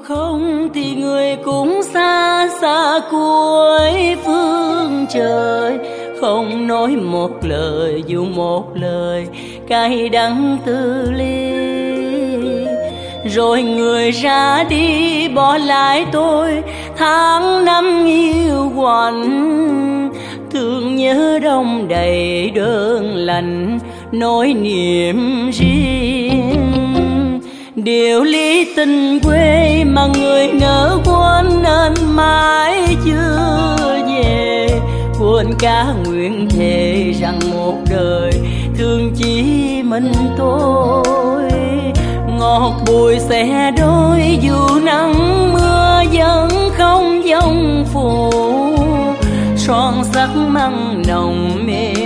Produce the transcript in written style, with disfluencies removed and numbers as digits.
không thì người cũng xa xa cuối phương trời, không nói một lời dù một lời cay đắng tư ly. Rồi người ra đi bỏ lại tôi tháng năm yêu quạnh, thương nhớ đông đầy đơn lành nỗi niềm riêng. Điều lý tình quê mà người nỡ quên nên mãi chưa về, quên cả nguyện thề rằng một đời thương chỉ mình tôi. Ngọt bùi sẽ đôi dù nắng mưa vẫn không giông phủ, son sắc măng nồng mê